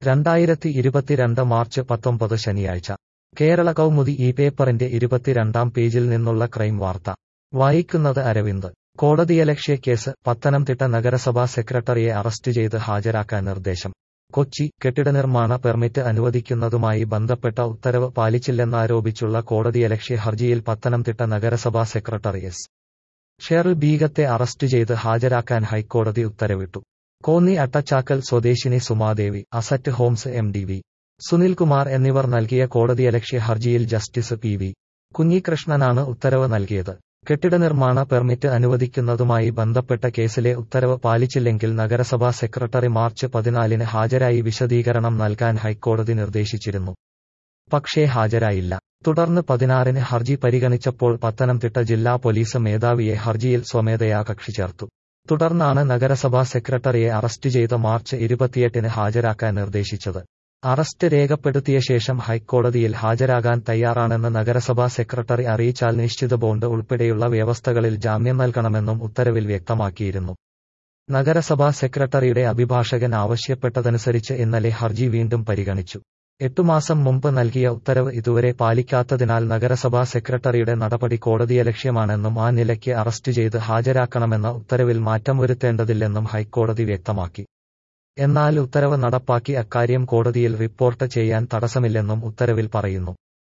2022 March 19 ശനിയാഴ്ച കേരള കൗമുദി ഈ പേപ്പറിന്റെ 22-ാം പേജിൽ നിന്നുള്ള ക്രൈം വാർത്ത. വായിക്കുന്നത് അരവിന്ദ്. കോടതിയലക്ഷ്യ കേസ്, പത്തനംതിട്ട നഗരസഭാ സെക്രട്ടറിയെ അറസ്റ്റ് ചെയ്ത് ഹാജരാക്കാൻ നിർദ്ദേശം. കൊച്ചി. കെട്ടിടനിർമ്മാണ പെർമിറ്റ് അനുവദിക്കുന്നതുമായി ബന്ധപ്പെട്ട ഉത്തരവ് പാലിച്ചില്ലെന്നാരോപിച്ചുള്ള കോടതിയലക്ഷ്യ ഹർജിയിൽ പത്തനംതിട്ട നഗരസഭാ സെക്രട്ടറി എസ്. ഷെറിൽ ബീഗത്തെ അറസ്റ്റ് ചെയ്ത് ഹാജരാക്കാൻ ഹൈക്കോടതി ഉത്തരവിട്ടു. കോന്നി അട്ടച്ചാക്കൽ സ്വദേശിനി Sumadevi, asset homes MD. Sunilkumar എന്നിവർ നൽകിയ കോടതിയലക്ഷ്യ ഹർജിയിൽ ജസ്റ്റിസ് പി.വി. കുഞ്ഞികൃഷ്ണനാണ് ഉത്തരവ് നൽകിയത്. കെട്ടിടനിർമ്മാണ പെർമിറ്റ് അനുവദിക്കുന്നതുമായി ബന്ധപ്പെട്ട കേസിലെ ഉത്തരവ് പാലിച്ചില്ലെങ്കിൽ നഗരസഭാ സെക്രട്ടറി മാർച്ച് 14-ന് ഹാജരായി വിശദീകരണം നൽകാൻ ഹൈക്കോടതി നിർദ്ദേശിച്ചിരുന്നു. പക്ഷേ ഹാജരായില്ല. തുടർന്ന് 16-ന് ഹർജി പരിഗണിച്ചപ്പോൾ പത്തനംതിട്ട ജില്ലാ പോലീസ് മേധാവിയെ ഹർജിയിൽ സ്വമേധയാ കക്ഷി ചേർത്തു. തുടർന്നാണ് നഗരസഭാ സെക്രട്ടറിയെ അറസ്റ്റ് ചെയ്ത് മാർച്ച് 28-ന് ഹാജരാക്കാൻ നിർദ്ദേശിച്ചത്. അറസ്റ്റ് രേഖപ്പെടുത്തിയ ശേഷം ഹൈക്കോടതിയിൽ ഹാജരാകാൻ തയ്യാറാണെന്ന് നഗരസഭാ സെക്രട്ടറി അറിയിച്ചാൽ നിശ്ചിത ബോണ്ട് ഉൾപ്പെടെയുള്ള വ്യവസ്ഥകളിൽ ജാമ്യം നൽകണമെന്നും ഉത്തരവിൽ വ്യക്തമാക്കിയിരുന്നു. നഗരസഭാ സെക്രട്ടറിയുടെ അഭിഭാഷകൻ ആവശ്യപ്പെട്ടതനുസരിച്ച് ഇന്നലെ ഹർജി വീണ്ടും പരിഗണിച്ചു. 8 മാസം മുമ്പ് നൽകിയ ഉത്തരവ് ഇതുവരെ പാലിക്കാത്തതിനാൽ നഗരസഭാ സെക്രട്ടറിയുടെ നടപടി കോടതിയലക്ഷ്യമാണെന്നും ആ നിലയ്ക്ക് അറസ്റ്റ് ചെയ്ത് ഹാജരാക്കണമെന്ന ഉത്തരവിൽ മാറ്റം വരുത്തേണ്ടതില്ലെന്നും ഹൈക്കോടതി വ്യക്തമാക്കി. എന്നാൽ ഉത്തരവ് നടപ്പാക്കി അക്കാര്യം കോടതിയിൽ റിപ്പോർട്ട് ചെയ്യാൻ തടസ്സമില്ലെന്നും ഉത്തരവിൽ പറയുന്നു.